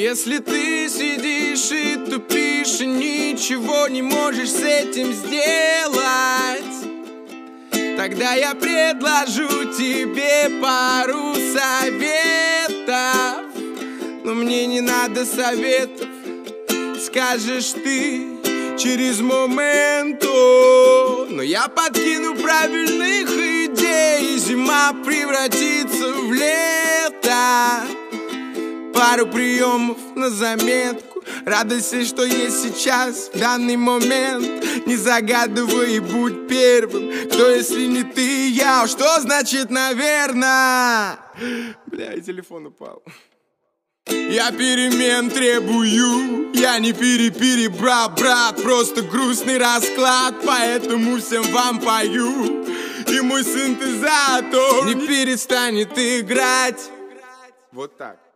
Если ты сидишь и тупишь, и ничего не можешь с этим сделать, тогда я предложу тебе пару советов. Но мне не надо советов, скажешь ты через момент. Но я подкину правильных идей, и зима превратится в лето. Пару приемов на заметку. Радуйся, что есть сейчас, в данный момент. Не загадывай и будь первым. Кто, если не ты, я? Что значит наверно? Бля, и телефон упал. Я перемен требую, я не брат, просто грустный расклад, поэтому всем вам пою. И мой синтезатор не перестанет играть. Вот так.